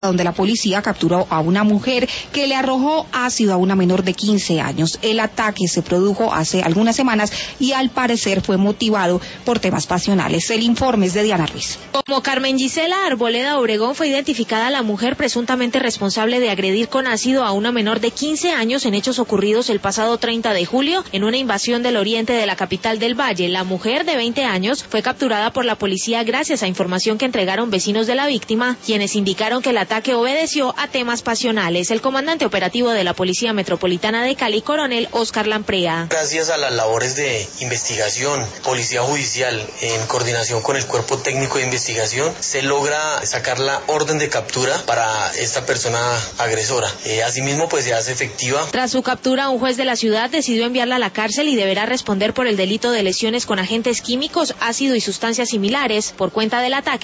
donde la policía capturó a una mujer que le arrojó ácido a una menor de 15 años. El ataque se produjo hace algunas semanas y al parecer fue motivado por temas pasionales. El informe es de Diana Ruiz. Como Carmen Gisela Arboleda Obregón fue identificada la mujer presuntamente responsable de agredir con ácido a una menor de 15 años en hechos ocurridos el pasado 30 de julio en una invasión del oriente de la capital del Valle. La mujer de 20 años fue capturada por la policía gracias a información que entregaron vecinos de la víctima, quienes indicaron que el ataque obedeció a temas pasionales. El comandante operativo de la Policía Metropolitana de Cali, coronel Oscar Lamprea. Gracias a las labores de investigación, policía judicial, en coordinación con el cuerpo técnico de investigación, se logra sacar la orden de captura para esta persona agresora. Asimismo, pues se hace efectiva. Tras su captura, un juez de la ciudad decidió enviarla a la cárcel y deberá responder por el delito de lesiones con agentes químicos, ácido y sustancias similares por cuenta del ataque